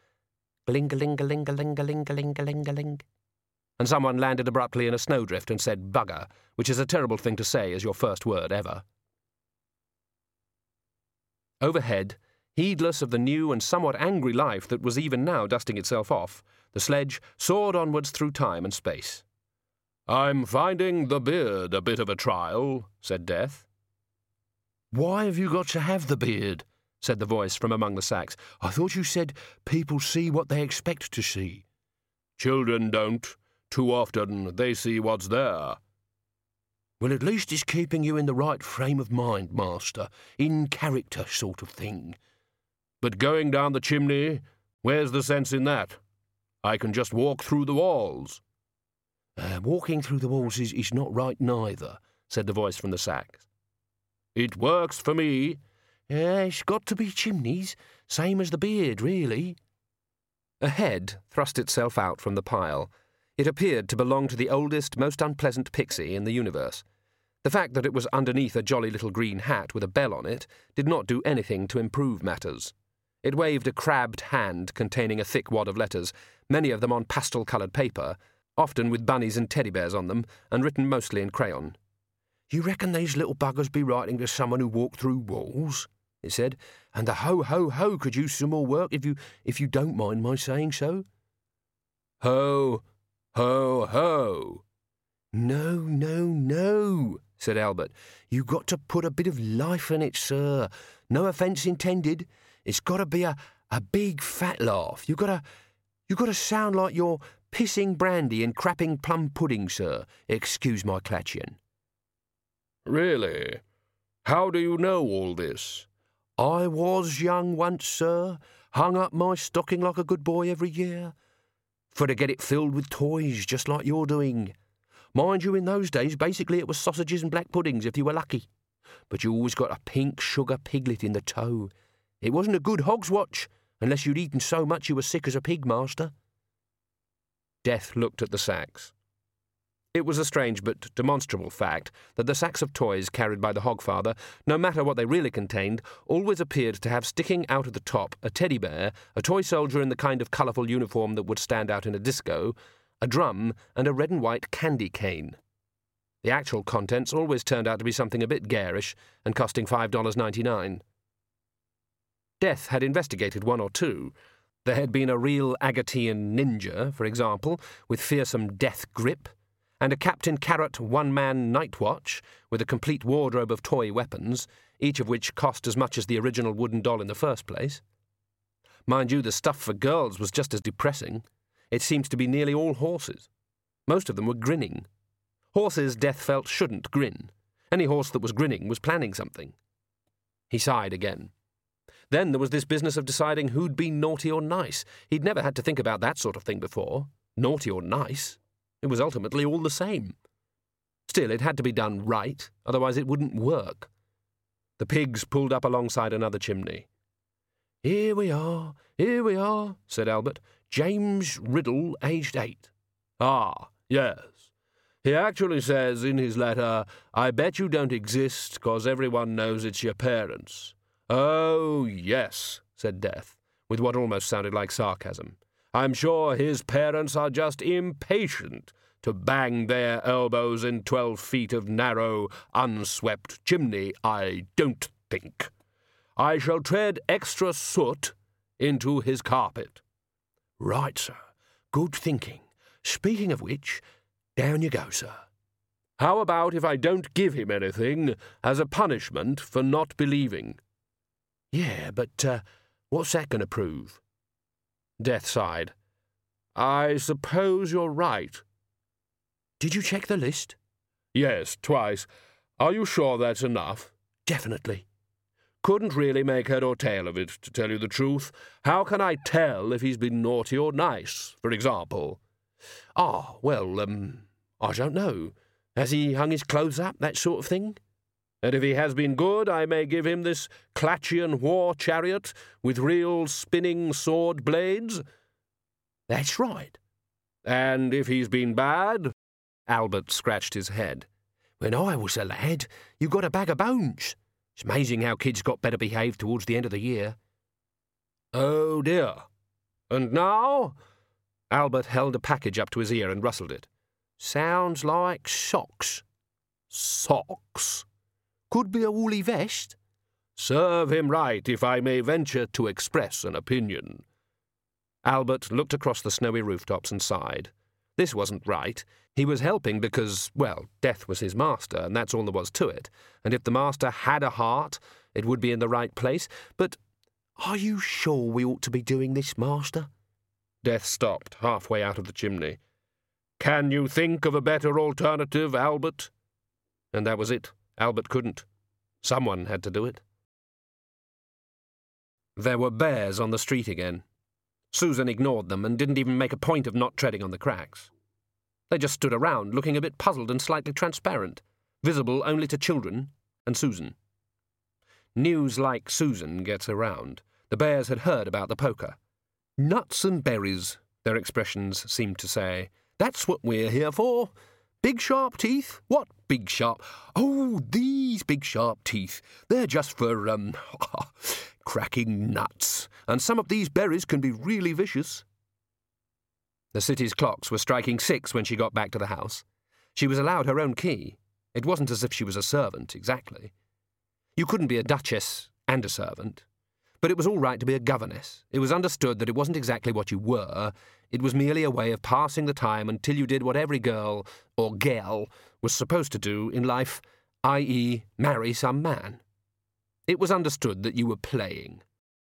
Gling-a-ling-a-ling-a-ling-a-ling-a-ling-a-ling-a-ling. And someone landed abruptly in a snowdrift and said bugger, which is a terrible thing to say as your first word ever. Overhead, heedless of the new and somewhat angry life that was even now dusting itself off, the sledge soared onwards through time and space. "I'm finding the beard a bit of a trial," said Death. "Why have you got to have the beard?" said the voice from among the sacks. "I thought you said people see what they expect to see." "Children don't. Too often they see what's there." "Well, at least it's keeping you in the right frame of mind, Master, in character sort of thing." "But going down the chimney, where's the sense in that? I can just walk through the walls." Uh, walking through the walls is, is not right neither," said the voice from the sacks. "It works for me." Yeah, it's got to be chimneys, same as the beard, really." A head thrust itself out from the pile. It appeared to belong to the oldest, most unpleasant pixie in the universe. The fact that it was underneath a jolly little green hat with a bell on it did not do anything to improve matters. It waved a crabbed hand containing a thick wad of letters, many of them on pastel-coloured paper, often with bunnies and teddy bears on them, and written mostly in crayon. "You reckon these little buggers be writing to someone who walked through walls?" it said. "And the ho-ho-ho could use some more work if you if you don't mind my saying so." "Ho, ho, ho." "No, no, no," said Albert. "You got to put a bit of life in it, sir. No offence intended. It's got to be a, a big fat laugh. You got to you got to sound like you're pissing brandy and crapping plum pudding, sir. Excuse my clatching." "Really? How do you know all this?" "I was young once, sir. Hung up my stocking like a good boy every year, for to get it filled with toys, just like you're doing. Mind you, in those days, basically it was sausages and black puddings if you were lucky. But you always got a pink sugar piglet in the toe. It wasn't a good hog's watch, unless you'd eaten so much you were sick as a pig, Master." Death looked at the sacks. It was a strange but demonstrable fact that the sacks of toys carried by the Hogfather, no matter what they really contained, always appeared to have sticking out of the top a teddy bear, a toy soldier in the kind of colourful uniform that would stand out in a disco, a drum, and a red and white candy cane. The actual contents always turned out to be something a bit garish and costing five dollars ninety-nine. Death had investigated one or two. There had been a real Agatean ninja, for example, with fearsome death grip, and a Captain Carrot one-man night watch with a complete wardrobe of toy weapons, each of which cost as much as the original wooden doll in the first place. Mind you, the stuff for girls was just as depressing. It seemed to be nearly all horses. Most of them were grinning. Horses, Death felt, shouldn't grin. Any horse that was grinning was planning something. He sighed again. Then there was this business of deciding who'd be naughty or nice. He'd never had to think about that sort of thing before. Naughty or nice. It was ultimately all the same. Still, it had to be done right, otherwise it wouldn't work. The pigs pulled up alongside another chimney. "Here we are, here we are," said Albert. "James Riddle, aged eight." "Ah, yes. He actually says in his letter, 'I bet you don't exist, 'cause everyone knows it's your parents.'" "Oh, yes," said Death, with what almost sounded like sarcasm. "I'm sure his parents are just impatient to bang their elbows in twelve feet of narrow, unswept chimney, I don't think. I shall tread extra soot into his carpet." "Right, sir. Good thinking. Speaking of which, down you go, sir." "How about if I don't give him anything as a punishment for not believing?" "Yeah, but uh, what's that going to prove?" Death sighed. "I suppose you're right." "Did you check the list?" "Yes, twice. Are you sure that's enough?" "Definitely." "Couldn't really make head or tail of it, to tell you the truth. How can I tell if he's been naughty or nice, for example?" "Ah, well, um, I don't know. Has he hung his clothes up, that sort of thing?" And if he has been good, I may give him this Clatchian war chariot with real spinning sword blades? That's right. And if he's been bad? Albert scratched his head. When I was a lad, you got a bag of bones. It's amazing how kids got better behaved towards the end of the year. Oh, dear. And now? Albert held a package up to his ear and rustled it. Sounds like socks. Socks? Could be a woolly vest. Serve him right, if I may venture to express an opinion. Albert looked across the snowy rooftops and sighed. This wasn't right. He was helping because, well, Death was his master, and that's all there was to it. And if the master had a heart, it would be in the right place. But are you sure we ought to be doing this, Master? Death stopped halfway out of the chimney. Can you think of a better alternative, Albert? And that was it. Albert couldn't. Someone had to do it. There were bears on the street again. Susan ignored them and didn't even make a point of not treading on the cracks. They just stood around, looking a bit puzzled and slightly transparent, visible only to children and Susan. News like Susan gets around. The bears had heard about the poker. Nuts and berries, their expressions seemed to say. That's what we're here for. Big sharp teeth? What big sharp? Oh, these big sharp teeth. They're just for, um, cracking nuts. And some of these berries can be really vicious. The city's clocks were striking six when she got back to the house. She was allowed her own key. It wasn't as if she was a servant, exactly. You couldn't be a duchess and a servant. But it was all right to be a governess. It was understood that it wasn't exactly what you were. It was merely a way of passing the time until you did what every girl, or gel, was supposed to do in life, that is marry some man. It was understood that you were playing.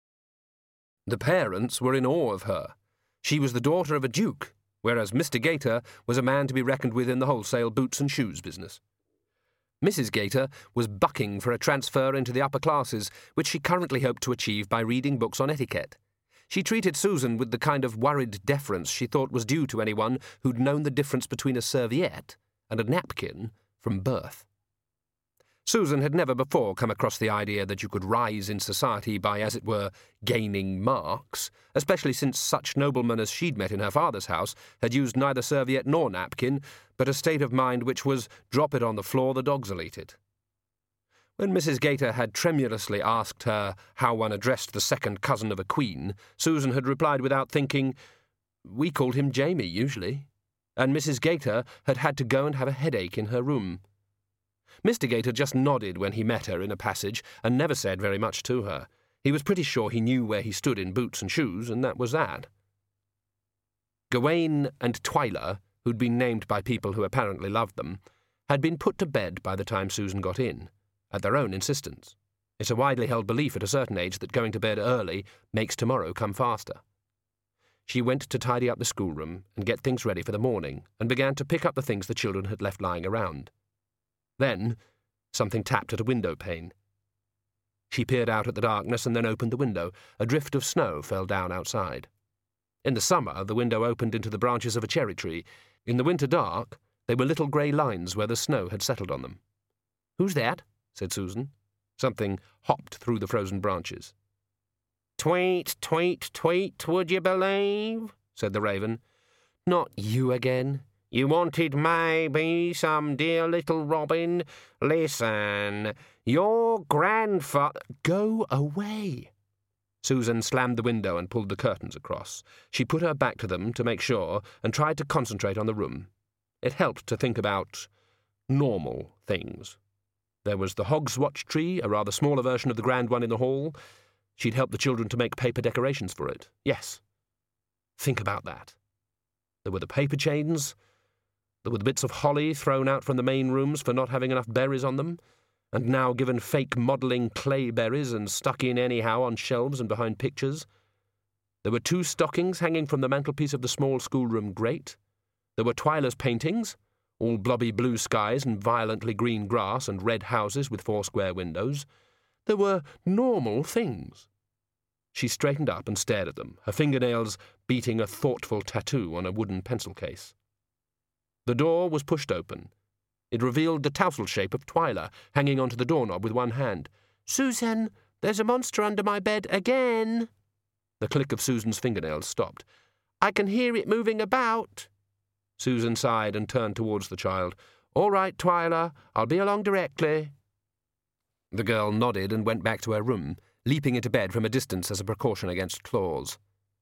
The parents were in awe of her. She was the daughter of a duke, whereas Mister Gator was a man to be reckoned with in the wholesale boots and shoes business. Missus Gator was bucking for a transfer into the upper classes, which she currently hoped to achieve by reading books on etiquette. She treated Susan with the kind of worried deference she thought was due to anyone who'd known the difference between a serviette and a napkin from birth. Susan had never before come across the idea that you could rise in society by, as it were, gaining marks, especially since such noblemen as she'd met in her father's house had used neither serviette nor napkin, but a state of mind which was, drop it on the floor, the dogs'll eat it. When Missus Gator had tremulously asked her how one addressed the second cousin of a queen, Susan had replied without thinking, "We called him Jamie, usually." And Missus Gator had had to go and have a headache in her room. Mister Gator just nodded when he met her in a passage and never said very much to her. He was pretty sure he knew where he stood in boots and shoes, and that was that. Gawain and Twyla, who'd been named by people who apparently loved them, had been put to bed by the time Susan got in, at their own insistence. It's a widely held belief at a certain age that going to bed early makes tomorrow come faster. She went to tidy up the schoolroom and get things ready for the morning, and began to pick up the things the children had left lying around. Then, something tapped at a window pane. She peered out at the darkness and then opened the window. A drift of snow fell down outside. In the summer, the window opened into the branches of a cherry tree. In the winter dark, they were little grey lines where the snow had settled on them. "Who's that?" said Susan. Something hopped through the frozen branches. "Tweet, tweet, tweet, would you believe?" said the raven. "Not you again." "You wanted maybe some dear little robin? Listen, your grandfather—" "Go away." Susan slammed the window and pulled the curtains across. She put her back to them to make sure and tried to concentrate on the room. It helped to think about normal things. There was the hogswatch tree, a rather smaller version of the grand one in the hall. She'd helped the children to make paper decorations for it. Yes. Think about that. There were the paper chains. There were the bits of holly thrown out from the main rooms for not having enough berries on them, and now given fake modelling clay berries and stuck in anyhow on shelves and behind pictures. There were two stockings hanging from the mantelpiece of the small schoolroom grate. There were Twyla's paintings, all blobby blue skies and violently green grass and red houses with four square windows. There were normal things. She straightened up and stared at them, her fingernails beating a thoughtful tattoo on a wooden pencil case. The door was pushed open, It revealed the tousle shape of Twyla, hanging onto the doorknob with one hand. "Susan, there's a monster under my bed again." The click of Susan's fingernails stopped. "I can hear it moving about." Susan sighed and turned towards the child. "All right, Twyla, I'll be along directly." The girl nodded and went back to her room, leaping into bed from a distance as a precaution against claws.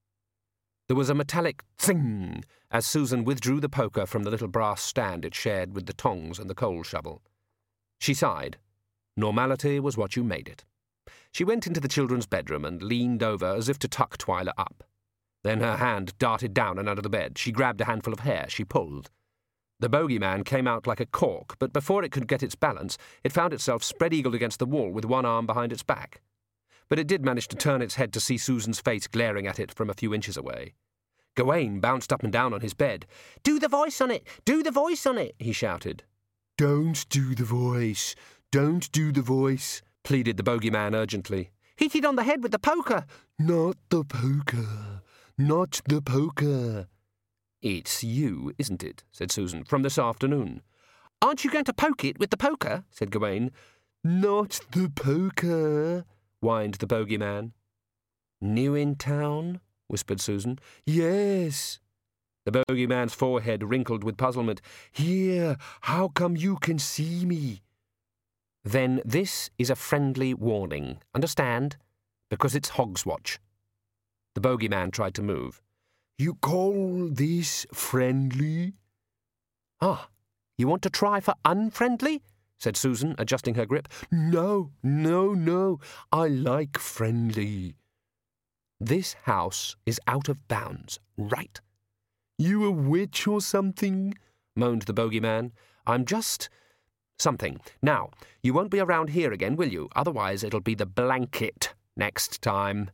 There was a metallic zing as Susan withdrew the poker from the little brass stand it shared with the tongs and the coal shovel. She sighed. Normality was what you made it. She went into the children's bedroom and leaned over as if to tuck Twyla up. Then her hand darted down and under the bed. She grabbed a handful of hair. She pulled. The bogeyman came out like a cork, but before it could get its balance, it found itself spread-eagled against the wall with one arm behind its back. But it did manage to turn its head to see Susan's face glaring at it from a few inches away. Gawain bounced up and down on his bed. "Do the voice on it! Do the voice on it!" he shouted. "Don't do the voice! Don't do the voice!" pleaded the bogeyman urgently. "Hit it on the head with the poker!" "Not the poker! Not the poker!" "It's you, isn't it?" said Susan, "from this afternoon." "Aren't you going to poke it with the poker?" said Gawain. "Not the poker!" whined the bogeyman. "New in town?" whispered Susan. "Yes." The bogeyman's forehead wrinkled with puzzlement. "Here, how come you can see me?" "Then this is a friendly warning, understand? Because it's Hogswatch." The bogeyman tried to move. "You call this friendly?" "Ah, you want to try for unfriendly?" said Susan, adjusting her grip. "No, no, no. I like friendly." "This house is out of bounds, right?" "You a witch or something?" moaned the bogeyman. "I'm just something. Now, you won't be around here again, will you? Otherwise it'll be the blanket next time."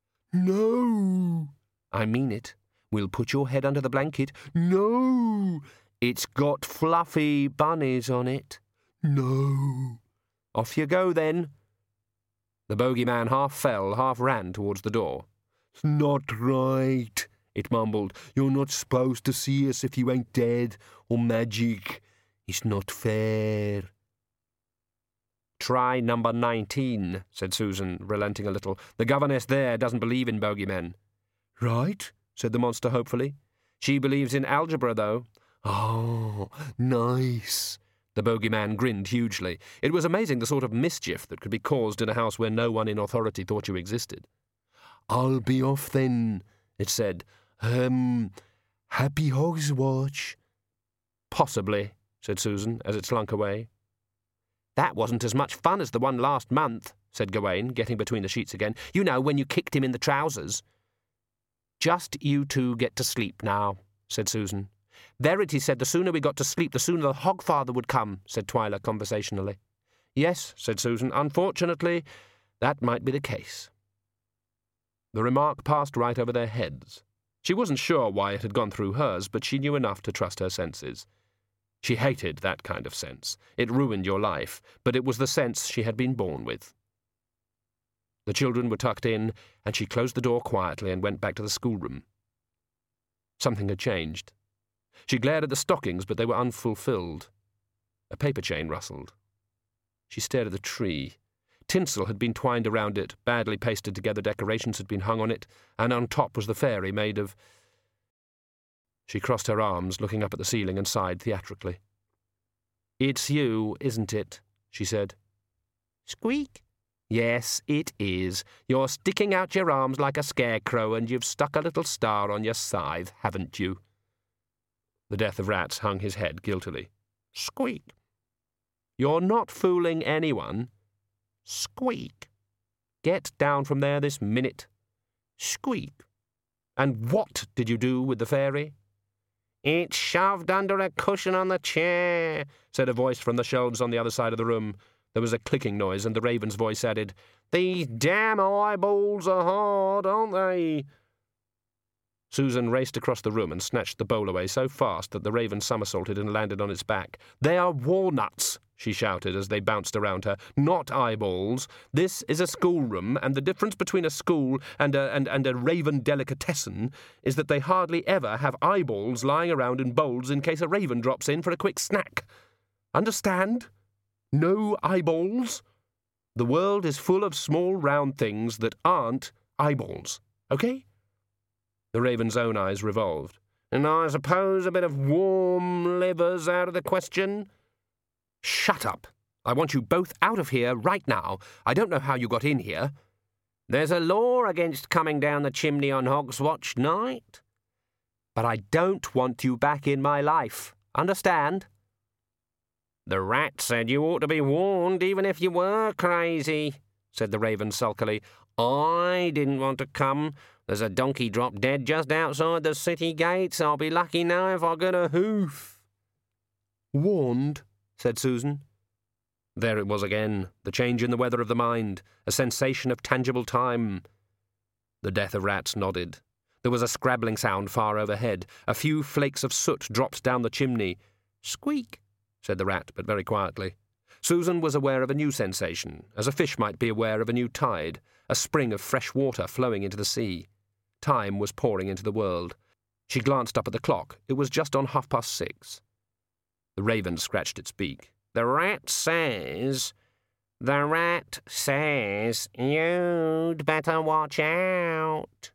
"No." "I mean it. We'll put your head under the blanket." "No." "It's got fluffy bunnies on it." "No." "Off you go, then." The bogeyman half fell, half ran towards the door. "It's not right," it mumbled. "You're not supposed to see us if you ain't dead or magic. It's not fair." "Try number nineteen, said Susan, relenting a little. "The governess there doesn't believe in bogeymen." "Right," said the monster hopefully. "She believes in algebra, though." "Oh, nice." The bogeyman grinned hugely. It was amazing the sort of mischief that could be caused in a house where no one in authority thought you existed. "I'll be off then," it said. Um, happy Hogswatch." "Possibly," said Susan, as it slunk away. "That wasn't as much fun as the one last month," said Gawain, getting between the sheets again. "You know, when you kicked him in the trousers." "Just you two get to sleep now," said Susan. "Verity said the sooner we got to sleep, the sooner the Hogfather would come," said Twyla conversationally. "Yes," said Susan. "Unfortunately, that might be the case." The remark passed right over their heads. She wasn't sure why it had gone through hers, but she knew enough to trust her senses. She hated that kind of sense. It ruined your life, but it was the sense she had been born with. The children were tucked in, and she closed the door quietly and went back to the schoolroom. Something had changed. She glared at the stockings, but they were unfulfilled. A paper chain rustled. She stared at the tree. Tinsel had been twined around it, badly pasted together decorations had been hung on it, and on top was the fairy made of... She crossed her arms, looking up at the ceiling, and sighed theatrically. "It's you, isn't it?" she said. "Squeak?" "Yes, it is. You're sticking out your arms like a scarecrow, and you've stuck a little star on your scythe, haven't you?" The Death of Rats hung his head guiltily. "Squeak." "You're not fooling anyone." "Squeak." "Get down from there this minute." "Squeak." "And what did you do with the fairy?" "It's shoved under a cushion on the chair," said a voice from the shelves on the other side of the room. There was a clicking noise, and the raven's voice added, "These damn eyeballs are hard, aren't they?" Susan raced across the room and snatched the bowl away so fast that the raven somersaulted and landed on its back. "They are walnuts," she shouted as they bounced around her, "not eyeballs. This is a schoolroom, and the difference between a school and a, and, and a raven delicatessen is that they hardly ever have eyeballs lying around in bowls in case a raven drops in for a quick snack. Understand? No eyeballs. The world is full of small round things that aren't eyeballs, okay? The Raven's own eyes revolved. And I suppose a bit of warm liver's out of the question? Shut up. I want you both out of here right now. I don't know how you got in here. There's a law against coming down the chimney on Hogswatch night. But I don't want you back in my life. Understand? The rat said you ought to be warned even if you were crazy, said the Raven sulkily. I didn't want to come. There's a donkey dropped dead just outside the city gates. I'll be lucky now if I get a hoof. Warned, said Susan. There it was again, the change in the weather of the mind, a sensation of tangible time. The death of rats nodded. There was a scrabbling sound far overhead. A few flakes of soot dropped down the chimney. Squeak, said the rat, but very quietly. Susan was aware of a new sensation, as a fish might be aware of a new tide, a spring of fresh water flowing into the sea. Time was pouring into the world. She glanced up at the clock. It was just on half-past six. The Raven scratched its beak. The rat says... The rat says you'd better watch out.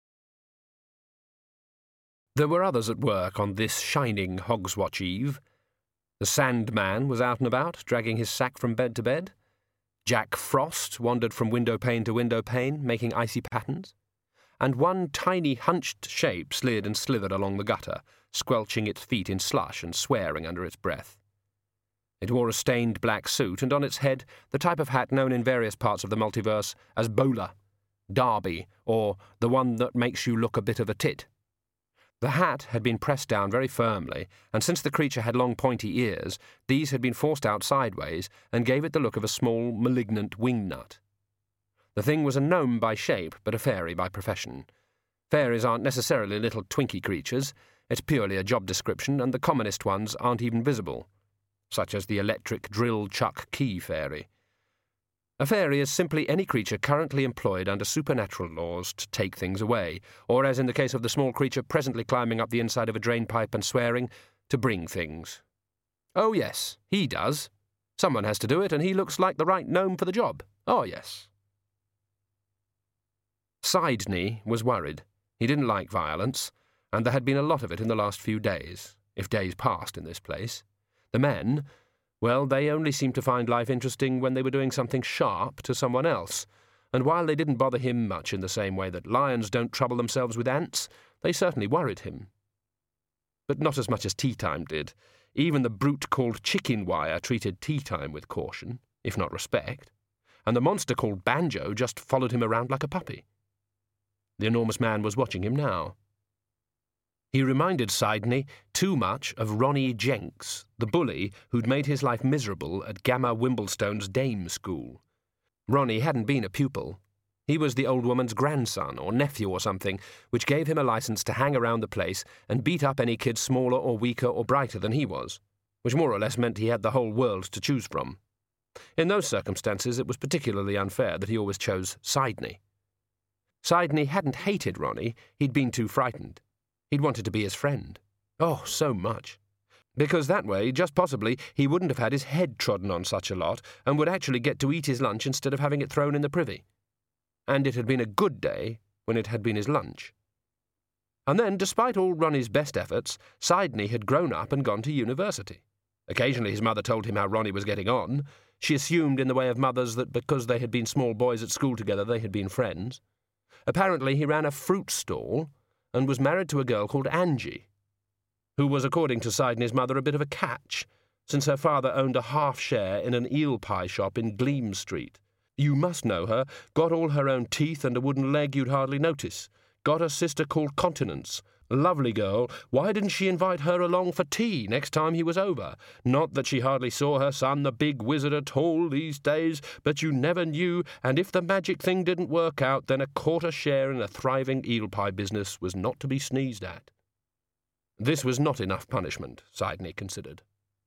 There were others at work on this shining Hogswatch Eve. The Sandman was out and about, dragging his sack from bed to bed. Jack Frost wandered from window pane to window pane, making icy patterns. And one tiny hunched shape slid and slithered along the gutter, squelching its feet in slush and swearing under its breath. It wore a stained black suit, and on its head the type of hat known in various parts of the multiverse as bowler, derby, or the one that makes you look a bit of a tit. The hat had been pressed down very firmly, and since the creature had long pointy ears, these had been forced out sideways and gave it the look of a small, malignant wingnut. The thing was a gnome by shape, but a fairy by profession. Fairies aren't necessarily little twinky creatures. It's purely a job description, and the commonest ones aren't even visible, such as the electric drill chuck key fairy. A fairy is simply any creature currently employed under supernatural laws to take things away, or, as in the case of the small creature presently climbing up the inside of a drain pipe and swearing, to bring things. Oh, yes, he does. Someone has to do it, and he looks like the right gnome for the job. Oh, yes. Sidney was worried. He didn't like violence, and there had been a lot of it in the last few days, if days passed in this place. The men... Well, they only seemed to find life interesting when they were doing something sharp to someone else, and while they didn't bother him much in the same way that lions don't trouble themselves with ants, they certainly worried him. But not as much as Tea Time did. Even the brute called Chicken Wire treated Tea Time with caution, if not respect, and the monster called Banjo just followed him around like a puppy. The enormous man was watching him now. He reminded Sidney too much of Ronnie Jenks, the bully who'd made his life miserable at Gamma Wimblestone's dame school. Ronnie hadn't been a pupil. He was the old woman's grandson or nephew or something, which gave him a license to hang around the place and beat up any kid smaller or weaker or brighter than he was, which more or less meant he had the whole world to choose from. In those circumstances, it was particularly unfair that he always chose Sidney. Sidney hadn't hated Ronnie, he'd been too frightened. He'd wanted to be his friend. Oh, so much. Because that way, just possibly, he wouldn't have had his head trodden on such a lot and would actually get to eat his lunch instead of having it thrown in the privy. And it had been a good day when it had been his lunch. And then, despite all Ronnie's best efforts, Sidney had grown up and gone to university. Occasionally his mother told him how Ronnie was getting on. She assumed in the way of mothers that because they had been small boys at school together they had been friends. Apparently he ran a fruit stall and was married to a girl called Angie, who was, according to Sidney's mother, a bit of a catch, since her father owned a half-share in an eel pie shop in Gleam Street. You must know her, got all her own teeth and a wooden leg you'd hardly notice, got a sister called Continence. Lovely girl, why didn't she invite her along for tea next time he was over? Not that she hardly saw her son, the big wizard, at all these days, but you never knew, and if the magic thing didn't work out, then a quarter share in a thriving eel pie business was not to be sneezed at. This was not enough punishment, Sidney considered.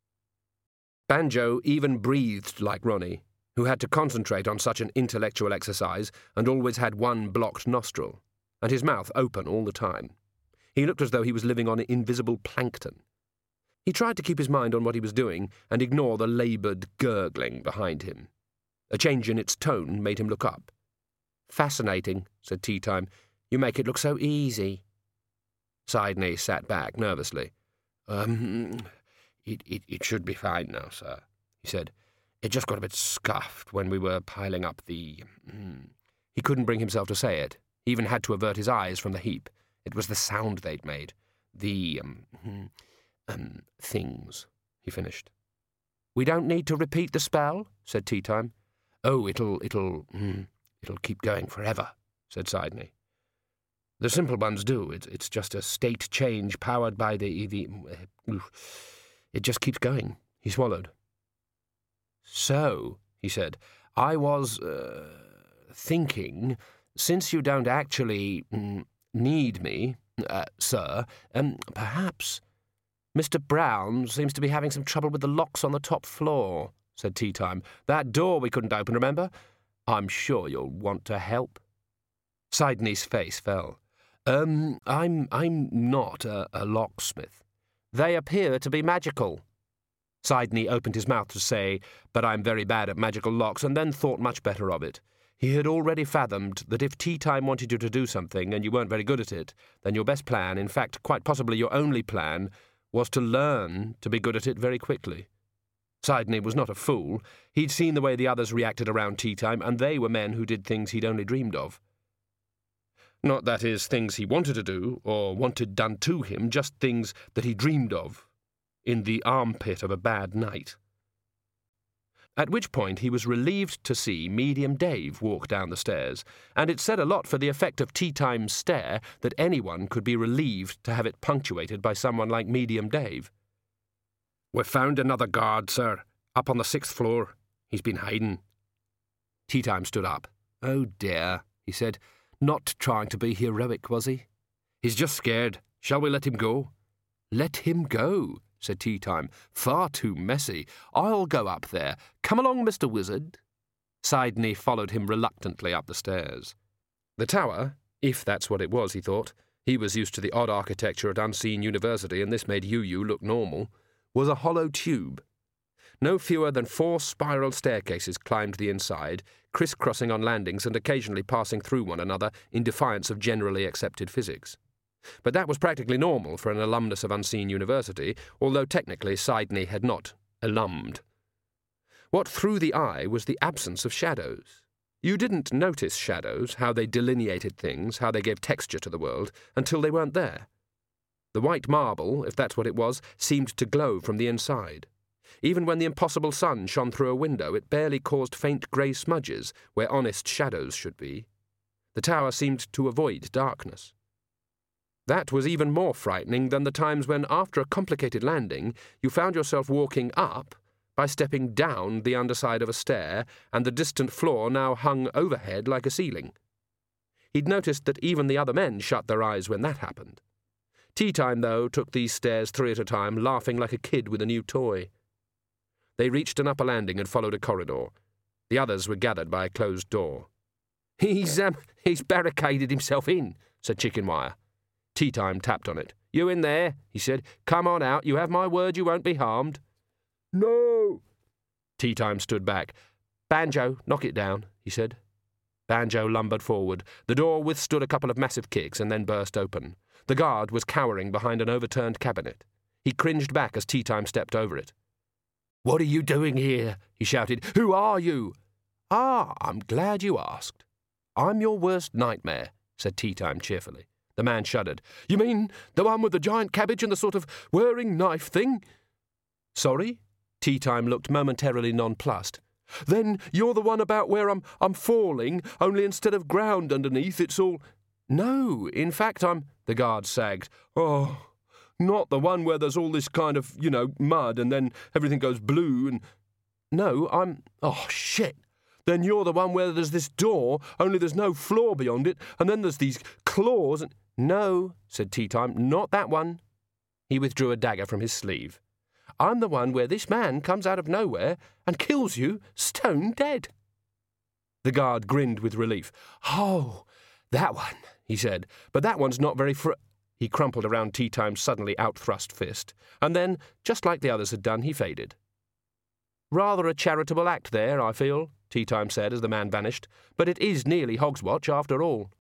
Banjo even breathed like Ronnie, who had to concentrate on such an intellectual exercise and always had one blocked nostril, and his mouth open all the time. He looked as though he was living on invisible plankton. He tried to keep his mind on what he was doing and ignore the laboured gurgling behind him. A change in its tone made him look up. "Fascinating," said Tea Time. "You make it look so easy." Sidney sat back nervously. Um, it, it, it should be fine now, sir," he said. "It just got a bit scuffed when we were piling up the—" He couldn't bring himself to say it. He even had to avert his eyes from the heap. It was the sound they'd made. The, um, um, things, he finished. "We don't need to repeat the spell," said Tea Time. "Oh, it'll, it'll, mm, it'll keep going forever," said Sidney. "The simple ones do. It's, it's just a state change powered by the, the, uh, it just keeps going." He swallowed. "So," he said, "I was, uh, thinking, since you don't actually mm, need me, uh, sir, um, perhaps Mister Brown seems to be having some trouble with the locks on the top floor," said Tea Time. "That door we couldn't open, remember? I'm sure you'll want to help." Sidney's face fell. Um, I'm, I'm not a, a locksmith." "They appear to be magical." Sidney opened his mouth to say, "But I'm very bad at magical locks," and then thought much better of it. He had already fathomed that if Tea Time wanted you to do something and you weren't very good at it, then your best plan, in fact, quite possibly your only plan, was to learn to be good at it very quickly. Sidney was not a fool. He'd seen the way the others reacted around tea time, and they were men who did things he'd only dreamed of. Not, that is, things he wanted to do, or wanted done to him, just things that he dreamed of, in the armpit of a bad night. At which point he was relieved to see Medium Dave walk down the stairs, and it said a lot for the effect of Tea Time's stare that anyone could be relieved to have it punctuated by someone like Medium Dave. "We've found another guard, sir, up on the sixth floor. He's been hiding." Tea Time stood up. "Oh dear," he said. "Not trying to be heroic, was he?" "He's just scared. Shall we let him go?" "Let him go," said Tea Time. "Far too messy. I'll go up there. Come along, Mister Wizard." Sidney followed him reluctantly up the stairs. The tower, if that's what it was, he thought, he was used to the odd architecture at Unseen University, and this made UU look normal, was a hollow tube. No fewer than four spiral staircases climbed the inside, criss-crossing on landings and occasionally passing through one another in defiance of generally accepted physics. But that was practically normal for an alumnus of Unseen University, although technically Sidney had not alumned. What threw the eye was the absence of shadows. You didn't notice shadows, how they delineated things, how they gave texture to the world, until they weren't there. The white marble, if that's what it was, seemed to glow from the inside. Even when the impossible sun shone through a window, it barely caused faint grey smudges where honest shadows should be. The tower seemed to avoid darkness. That was even more frightening than the times when, after a complicated landing, you found yourself walking up by stepping down the underside of a stair, and the distant floor now hung overhead like a ceiling. He'd noticed that even the other men shut their eyes when that happened. Tea Time, though, took these stairs three at a time, laughing like a kid with a new toy. They reached an upper landing and followed a corridor. The others were gathered by a closed door. He's, um, he's barricaded himself in," said Chickenwire. Tea Time tapped on it. "You in there?" he said. "Come on out. You have my word you won't be harmed." "No!" Tea Time stood back. "Banjo, knock it down," he said. Banjo lumbered forward. The door withstood a couple of massive kicks and then burst open. The guard was cowering behind an overturned cabinet. He cringed back as Tea Time stepped over it. "What are you doing here?" he shouted. "Who are you?" "Ah, I'm glad you asked. I'm your worst nightmare," said Tea Time cheerfully. The man shuddered. "You mean the one with the giant cabbage and the sort of whirring knife thing?" "Sorry?" Tea Time looked momentarily nonplussed. "Then you're the one about where I'm I'm falling, only instead of ground underneath, it's all—" "No, in fact, I'm—" The guard sagged. "Oh, not the one where there's all this kind of, you know, mud and then everything goes blue and—" "No, I'm—" "Oh, shit! Then you're the one where there's this door, only there's no floor beyond it, and then there's these claws and—" "No," said Tea Time, "not that one." He withdrew a dagger from his sleeve. "I'm the one where this man comes out of nowhere and kills you stone dead." The guard grinned with relief. "Oh, that one," he said. "But that one's not very fr—" He crumpled around Tea Time's suddenly out-thrust fist, and then, just like the others had done, he faded. "Rather a charitable act there, I feel," Tea Time said as the man vanished, "but it is nearly Hogswatch after all."